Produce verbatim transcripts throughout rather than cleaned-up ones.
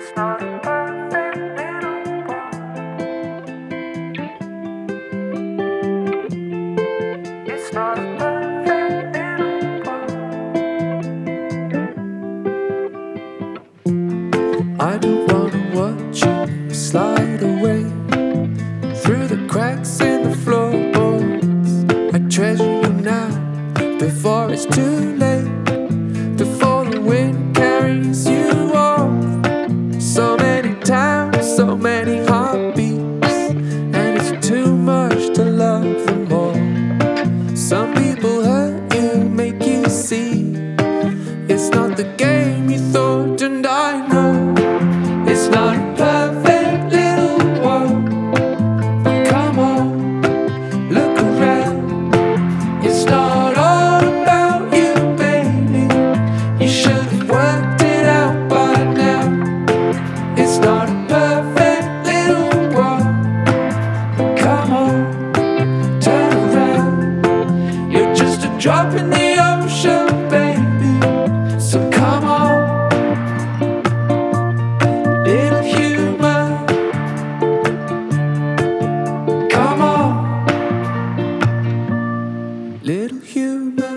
not a perfect little world. It's not a perfect little world. I don't wanna watch you slide away through the cracks in the floorboards. I treasure you now before it's too late, before the wind carries you off. So many times, so many heartbeats, and it's too much to love them all. Some people hurt you, make you see it's not the game you thought, and I know it's not a perfect little world. But come on, look around. It's not all about you, baby. You should have worked it out by now. It's not a perfect little world. But come on, turn around. You're just a drop in the ocean, baby. So come on, little human. Come on, little human.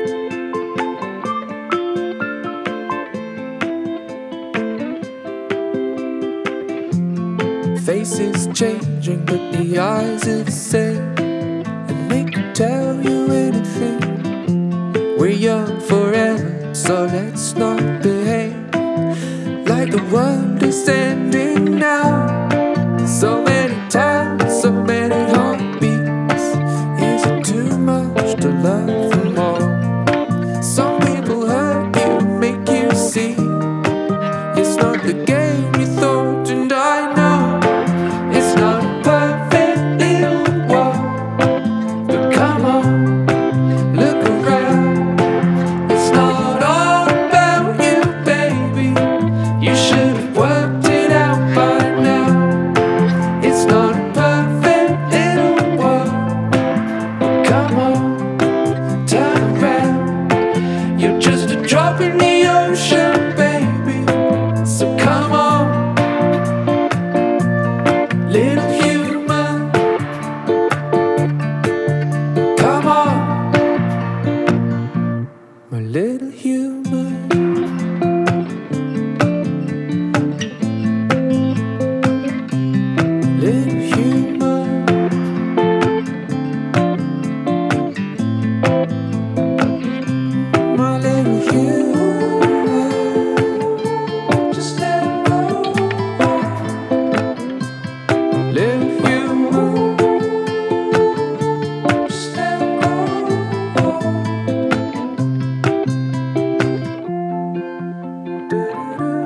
Faces changing, but the eyes are the same, and they can tell you anything. We're young forever, so let's not behave like the world is ending now. So many times, so many heartbeats. Is it too much to love them all? Some people hurt you, make you see it's not the game you thought, and I know it's not a perfect little world. But come on, look around. It's not all about you, baby. You should have worked it out by now. It's not a perfect little world. But come on, turn around. You're just a drop in the ocean, baby. So come on, little human. Come on, my little human. Little human. My little human. Just let it go. Little human. Just let it go. Do-do-do.